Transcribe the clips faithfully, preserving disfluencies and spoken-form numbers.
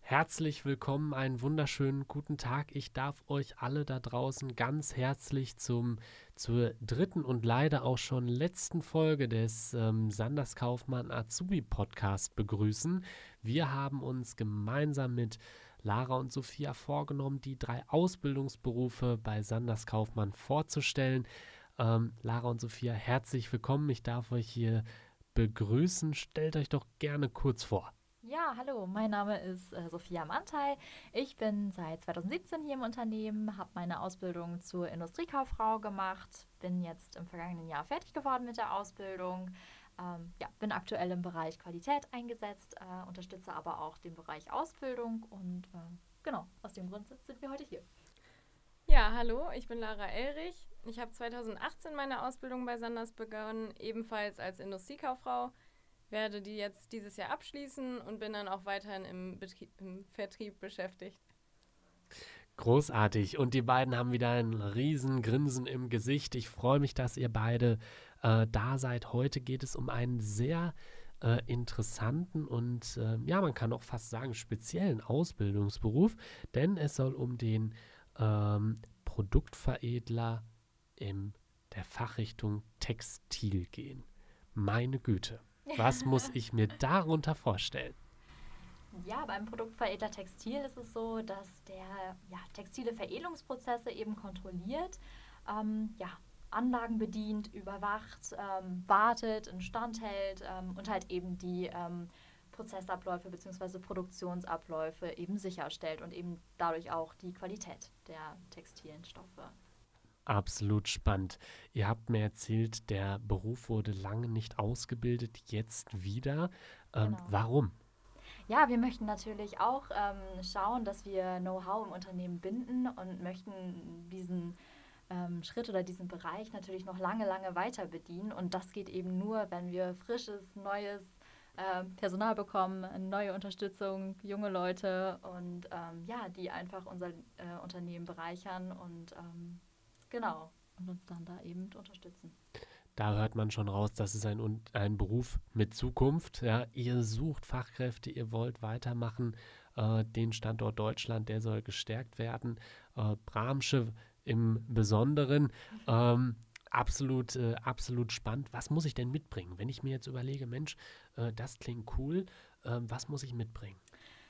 Herzlich willkommen, einen wunderschönen guten Tag. Ich darf euch alle da draußen ganz herzlich zum, zur dritten und leider auch schon letzten Folge des ähm, Sanders Kaufmann Azubi Podcast begrüßen. Wir haben uns gemeinsam mit Lara und Sophia vorgenommen, die drei Ausbildungsberufe bei Sanders Kaufmann vorzustellen. Ähm, Lara und Sophia, herzlich willkommen. Ich darf euch hier begrüßen. Stellt euch doch gerne kurz vor. Ja, hallo, mein Name ist äh, Sophia Mantai. Ich bin seit zweitausendsiebzehn hier im Unternehmen, habe meine Ausbildung zur Industriekauffrau gemacht, bin jetzt im vergangenen Jahr fertig geworden mit der Ausbildung. Ähm, ja, bin aktuell im Bereich Qualität eingesetzt, äh, unterstütze aber auch den Bereich Ausbildung und äh, genau, aus dem Grund sind wir heute hier. Ja, hallo, ich bin Lara Elrich. Ich habe zweitausendachtzehn meine Ausbildung bei Sanders begonnen, ebenfalls als Industriekauffrau. Werde die jetzt dieses Jahr abschließen und bin dann auch weiterhin im, Betrieb, im Vertrieb beschäftigt. Großartig. Und die beiden haben wieder ein riesen Grinsen im Gesicht. Ich freue mich, dass ihr beide äh, da seid. Heute geht es um einen sehr äh, interessanten und, äh, ja, man kann auch fast sagen, speziellen Ausbildungsberuf, denn es soll um den ähm, Produktveredler in der Fachrichtung Textil gehen. Meine Güte. Was muss ich mir darunter vorstellen? Ja, beim Produktveredler Textil ist es so, dass der ja, textile Veredelungsprozesse eben kontrolliert, ähm, ja, Anlagen bedient, überwacht, ähm, wartet, instand hält ähm, und halt eben die ähm, Prozessabläufe bzw. Produktionsabläufe eben sicherstellt und eben dadurch auch die Qualität der textilen Stoffe. Absolut spannend. Ihr habt mir erzählt, der Beruf wurde lange nicht ausgebildet, jetzt wieder. Ähm, Genau. warum? Ja, wir möchten natürlich auch ähm, schauen, dass wir Know-how im Unternehmen binden und möchten diesen ähm, Schritt oder diesen Bereich natürlich noch lange, lange weiter bedienen. Und das geht eben nur, wenn wir frisches, neues äh, Personal bekommen, neue Unterstützung, junge Leute und ähm, ja, die einfach unser äh, Unternehmen bereichern und ähm, genau, und uns dann da eben unterstützen. Da hört man schon raus, das ist ein, ein Beruf mit Zukunft. Ja. Ihr sucht Fachkräfte, ihr wollt weitermachen. Äh, den Standort Deutschland, der soll gestärkt werden. Äh, Bramsche im Besonderen. Ähm, absolut, äh, absolut spannend. Was muss ich denn mitbringen? Wenn ich mir jetzt überlege, Mensch, äh, das klingt cool, äh, was muss ich mitbringen?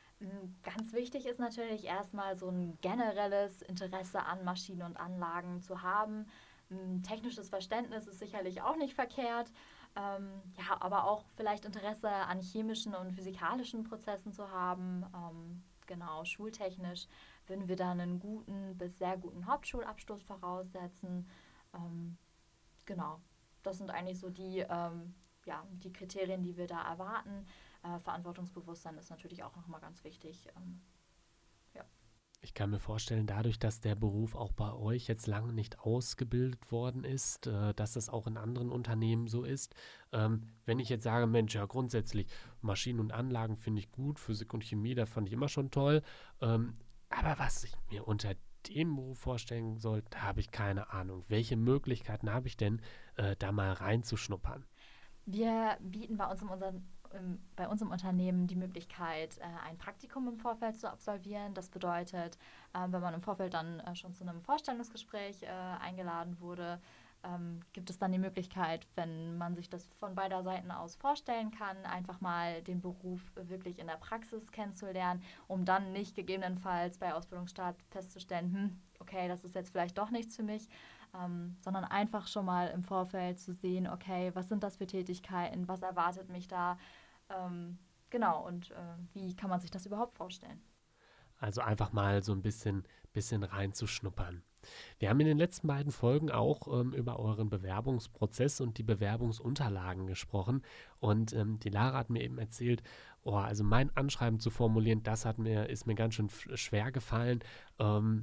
Ganz wichtig ist natürlich erstmal so ein generelles Interesse an Maschinen und Anlagen zu haben. Ein technisches Verständnis ist sicherlich auch nicht verkehrt. Ähm, ja, aber auch vielleicht Interesse an chemischen und physikalischen Prozessen zu haben. Ähm, genau, schultechnisch würden wir dann einen guten bis sehr guten Hauptschulabschluss voraussetzen. Ähm, genau, das sind eigentlich so die, ähm, ja, die Kriterien, die wir da erwarten. Äh, Verantwortungsbewusstsein ist natürlich auch nochmal ganz wichtig. Ähm, ja. Ich kann mir vorstellen, dadurch, dass der Beruf auch bei euch jetzt lange nicht ausgebildet worden ist, äh, dass das auch in anderen Unternehmen so ist. Ähm, wenn ich jetzt sage, Mensch, ja grundsätzlich Maschinen und Anlagen finde ich gut, Physik und Chemie, da fand ich immer schon toll. Ähm, aber was ich mir unter dem Beruf vorstellen soll, da habe ich keine Ahnung. Welche Möglichkeiten habe ich denn, äh, da mal reinzuschnuppern? Wir bieten bei uns, im, unseren, im, bei uns im Unternehmen die Möglichkeit, äh, ein Praktikum im Vorfeld zu absolvieren. Das bedeutet, äh, wenn man im Vorfeld dann äh, schon zu einem Vorstellungsgespräch äh, eingeladen wurde, ähm, gibt es dann die Möglichkeit, wenn man sich das von beider Seiten aus vorstellen kann, einfach mal den Beruf wirklich in der Praxis kennenzulernen, um dann nicht gegebenenfalls bei Ausbildungsstart festzustellen, hm, okay, das ist jetzt vielleicht doch nichts für mich, ähm, sondern einfach schon mal im Vorfeld zu sehen, okay, was sind das für Tätigkeiten, was erwartet mich da, ähm, genau, und äh, wie kann man sich das überhaupt vorstellen? Also einfach mal so ein bisschen, bisschen reinzuschnuppern. Wir haben in den letzten beiden Folgen auch ähm, über euren Bewerbungsprozess und die Bewerbungsunterlagen gesprochen. Und ähm, die Lara hat mir eben erzählt, oh, also mein Anschreiben zu formulieren, das hat mir, ist mir ganz schön schwer gefallen. Ähm,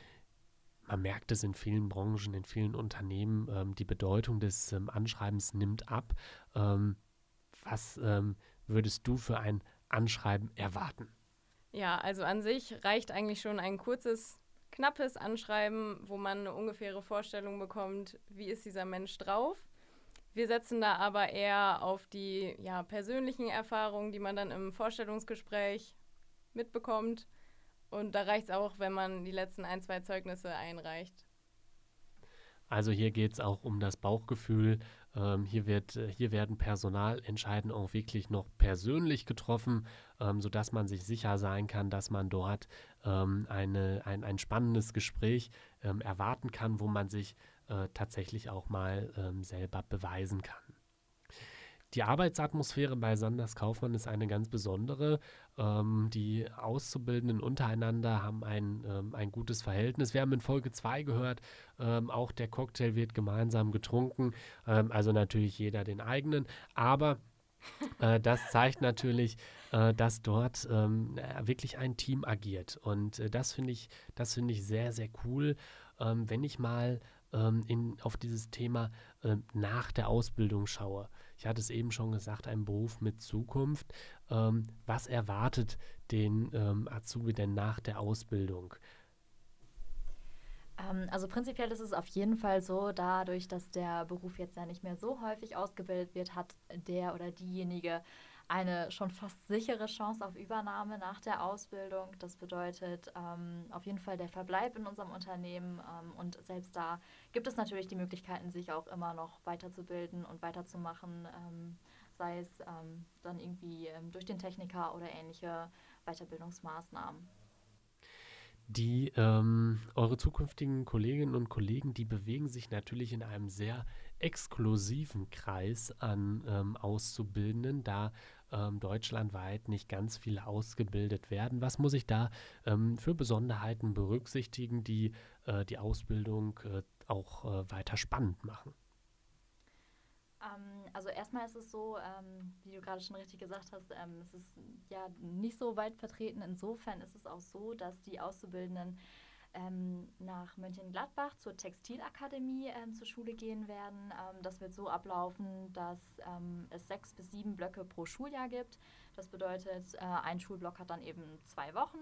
man merkt es in vielen Branchen, in vielen Unternehmen, ähm, die Bedeutung des ähm, Anschreibens nimmt ab. Ähm, was ähm, würdest du für ein Anschreiben erwarten? Ja, also an sich reicht eigentlich schon ein kurzes, knappes Anschreiben, wo man eine ungefähre Vorstellung bekommt, wie ist dieser Mensch drauf. Wir setzen da aber eher auf die ja, persönlichen Erfahrungen, die man dann im Vorstellungsgespräch mitbekommt. Und da reicht es auch, wenn man die letzten ein, zwei Zeugnisse einreicht. Also hier geht es auch um das Bauchgefühl. Ähm, hier, wird, äh, hier werden Personalentscheidungen auch wirklich noch persönlich getroffen, ähm, sodass man sich sicher sein kann, dass man dort ähm, eine, ein, ein spannendes Gespräch ähm, erwarten kann, wo man sich äh, tatsächlich auch mal ähm, selber beweisen kann. Die Arbeitsatmosphäre bei Sanders Kaufmann ist eine ganz besondere. Ähm, die Auszubildenden untereinander haben ein, ähm, ein gutes Verhältnis. Wir haben in Folge zwei gehört, ähm, auch der Cocktail wird gemeinsam getrunken, ähm, also natürlich jeder den eigenen, aber äh, das zeigt natürlich, äh, dass dort ähm, wirklich ein Team agiert und äh, das finde ich, das finde ich sehr, sehr cool, ähm, wenn ich mal ähm, in, auf dieses Thema äh, nach der Ausbildung schaue. Ich hatte es eben schon gesagt, ein Beruf mit Zukunft. Ähm, was erwartet den ähm, Azubi denn nach der Ausbildung? Ähm, also prinzipiell ist es auf jeden Fall so, dadurch, dass der Beruf jetzt ja nicht mehr so häufig ausgebildet wird, hat der oder diejenige eine schon fast sichere Chance auf Übernahme nach der Ausbildung. Das bedeutet ähm, auf jeden Fall der Verbleib in unserem Unternehmen ähm, und selbst da gibt es natürlich die Möglichkeiten, sich auch immer noch weiterzubilden und weiterzumachen, ähm, sei es ähm, dann irgendwie ähm, durch den Techniker oder ähnliche Weiterbildungsmaßnahmen. Die, ähm, eure zukünftigen Kolleginnen und Kollegen, die bewegen sich natürlich in einem sehr exklusiven Kreis an ähm, Auszubildenden, da ähm, deutschlandweit nicht ganz viele ausgebildet werden. Was muss ich da ähm, für Besonderheiten berücksichtigen, die äh, die Ausbildung äh, auch äh, weiter spannend machen? Ähm, also erstmal ist es so, ähm, wie du gerade schon richtig gesagt hast, ähm, es ist ja nicht so weit vertreten. Insofern ist es auch so, dass die Auszubildenden ähm, nach Mönchengladbach zur Textilakademie ähm, zur Schule gehen werden. Ähm, das wird so ablaufen, dass ähm, es sechs bis sieben Blöcke pro Schuljahr gibt. Das bedeutet, äh, ein Schulblock hat dann eben zwei Wochen.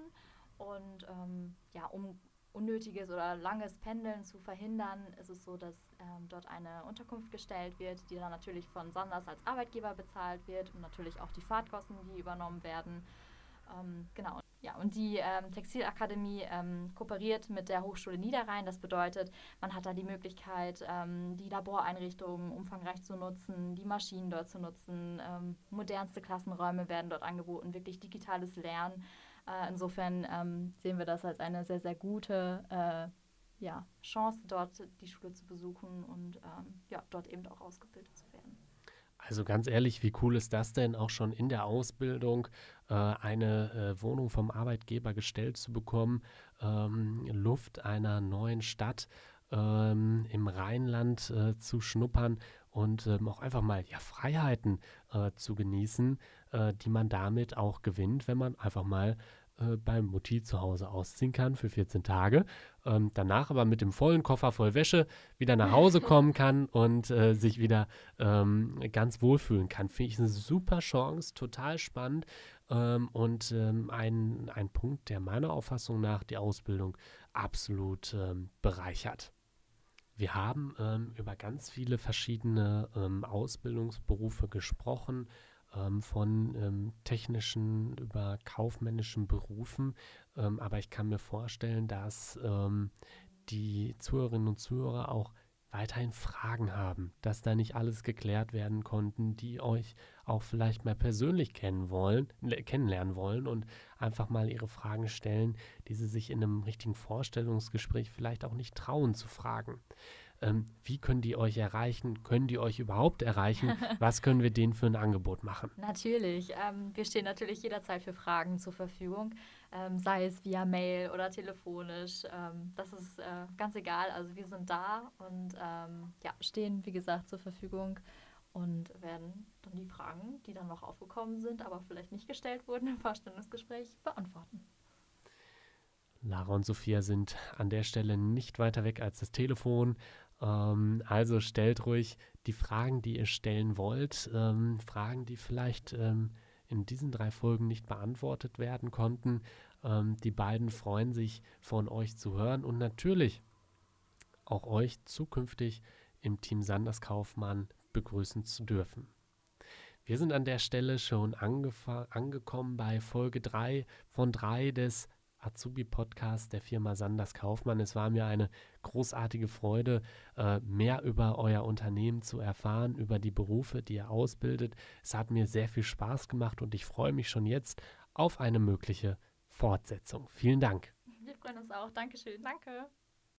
Und ähm, ja, um unnötiges oder langes Pendeln zu verhindern, ist es so, dass ähm, dort eine Unterkunft gestellt wird, die dann natürlich von Sanders als Arbeitgeber bezahlt wird und natürlich auch die Fahrtkosten, die übernommen werden. Ähm, genau. Ja, und die ähm, Textilakademie ähm, kooperiert mit der Hochschule Niederrhein. Das bedeutet, man hat da die Möglichkeit, ähm, die Laboreinrichtungen umfangreich zu nutzen, die Maschinen dort zu nutzen. Ähm, modernste Klassenräume werden dort angeboten, wirklich digitales Lernen. Äh, insofern ähm, sehen wir das als eine sehr, sehr gute äh, ja, Chance, dort die Schule zu besuchen und ähm, ja, dort eben auch ausgebildet zu werden. Also ganz ehrlich, wie cool ist das denn, auch schon in der Ausbildung äh, eine äh, Wohnung vom Arbeitgeber gestellt zu bekommen, ähm, Luft einer neuen Stadt ähm, im Rheinland äh, zu schnuppern und ähm, auch einfach mal ja, Freiheiten äh, zu genießen, äh, die man damit auch gewinnt, wenn man einfach mal äh, beim Mutti zu Hause ausziehen kann für vierzehn Tage. Ähm, danach aber mit dem vollen Koffer voll Wäsche wieder nach Hause kommen kann und äh, sich wieder ähm, ganz wohlfühlen kann. Finde ich eine super Chance, total spannend ähm, und ähm, ein, ein Punkt, der meiner Auffassung nach die Ausbildung absolut ähm, bereichert. Wir haben ähm, über ganz viele verschiedene ähm, Ausbildungsberufe gesprochen, ähm, von ähm, technischen über kaufmännischen Berufen. Ähm, aber ich kann mir vorstellen, dass ähm, die Zuhörerinnen und Zuhörer auch weiterhin Fragen haben, dass da nicht alles geklärt werden konnten, die euch auch vielleicht mal persönlich kennen wollen, le- kennenlernen wollen und einfach mal ihre Fragen stellen, die sie sich in einem richtigen Vorstellungsgespräch vielleicht auch nicht trauen zu fragen. Ähm, wie können die euch erreichen? Können die euch überhaupt erreichen? Was können wir denen für ein Angebot machen? Natürlich. Ähm, wir stehen natürlich jederzeit für Fragen zur Verfügung, ähm, sei es via Mail oder telefonisch. Ähm, das ist äh, ganz egal. Also wir sind da und ähm, ja, stehen, wie gesagt, zur Verfügung und werden dann die Fragen, die dann noch aufgekommen sind, aber vielleicht nicht gestellt wurden im Vorstellungsgespräch, beantworten. Lara und Sophia sind an der Stelle nicht weiter weg als das Telefon. Ähm, also stellt ruhig die Fragen, die ihr stellen wollt. Ähm, Fragen, die vielleicht ähm, in diesen drei Folgen nicht beantwortet werden konnten. Ähm, die beiden freuen sich, von euch zu hören und natürlich auch euch zukünftig im Team Sanders Kaufmann begrüßen zu dürfen. Wir sind an der Stelle schon angefa- angekommen bei Folge drei von drei des Azubi-Podcast der Firma Sanders Kaufmann. Es war mir eine großartige Freude, äh, mehr über euer Unternehmen zu erfahren, über die Berufe, die ihr ausbildet. Es hat mir sehr viel Spaß gemacht und ich freue mich schon jetzt auf eine mögliche Fortsetzung. Vielen Dank. Wir freuen uns auch. Dankeschön. Danke.